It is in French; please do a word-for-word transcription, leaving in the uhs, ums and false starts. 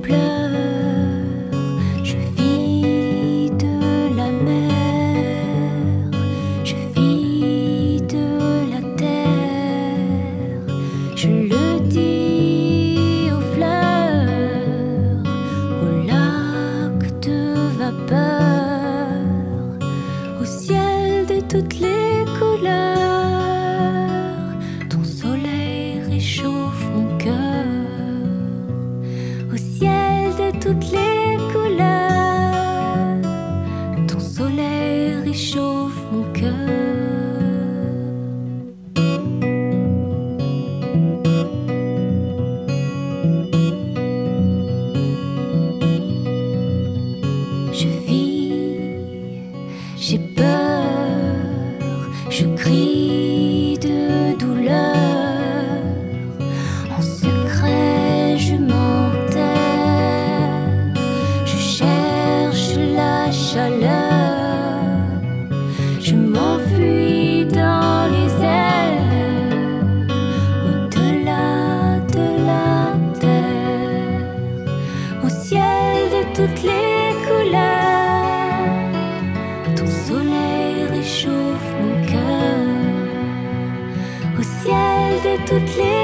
pleure, je vis de la mer, je vis de la terre, je le dis aux fleurs, aux lacs de vapeur, au ciel de toutes les couleurs. Ton soleil réchauffe mon cœur, au ciel de toutes les couleurs. Ton soleil réchauffe mon cœur. Je vis, j'ai peur, je crie de douleur. En secret, je m'enterre, je cherche la chaleur, je m'enfuis dans les airs, au-delà de la terre, au ciel de toutes les couleurs. Ton soleil réchauffe mon cœur, au ciel de toutes les